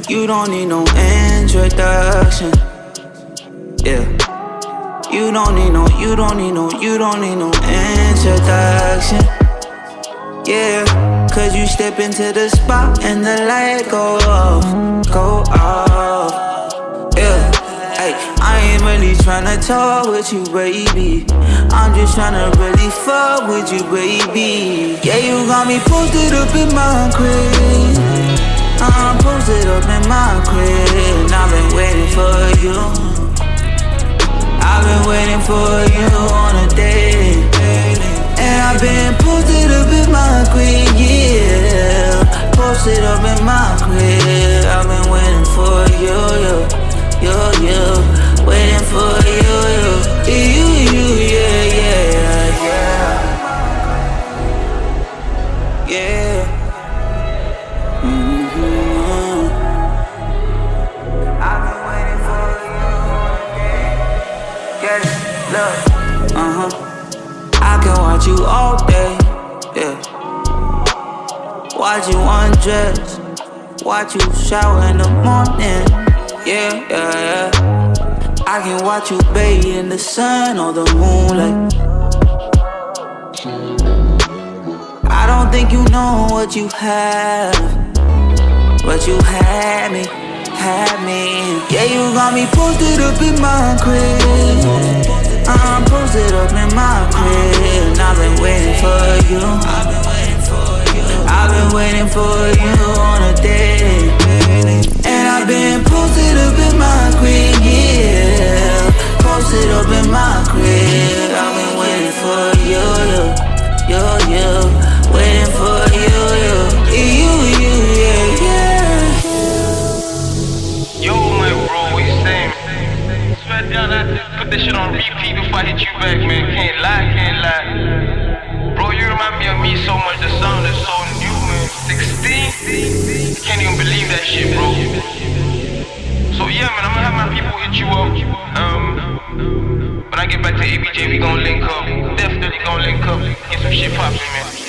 You don't need no introduction. Yeah. You don't need no introduction. Yeah. Cause you step into the spot and the light go off. Yeah. Ay, I ain't really tryna talk with you, baby. I'm just tryna really fuck with you, baby. Yeah, you got me posted up in my crib. I'm posted up in my crib. I've been waiting for you. I've been waiting for you on a date. And I've been posted up in my crib, yeah. Posted up in my crib. I've been waiting for you, you, waiting for you, yeah. I've been waiting for you, yeah. Look, I can watch you all day, yeah. Watch you undress, watch you shower in the morning, yeah. I can watch you bathe in the sun or the moonlight. I don't think you know what you have, but you had me. Yeah, you got me posted up in my crib. I'm posted up in my crib. And I've been waiting for you. I've been waiting for you on a date. And I've been posted up in my crib, yeah. Posted up in my crib. I've been waiting for you, waiting for you, yeah. Yo, my bro, what you saying? Swear down, I just put this shit on repeat before I hit you back, man. Can't lie. Bro, you remind me of me so much. The sound is so new, man. 16? Can't even believe that shit, bro. So yeah, man, I'm gonna have my people hit you up. When I get back to ABJ, we gon' link up. Definitely gon' link up. Get some shit poppin', man.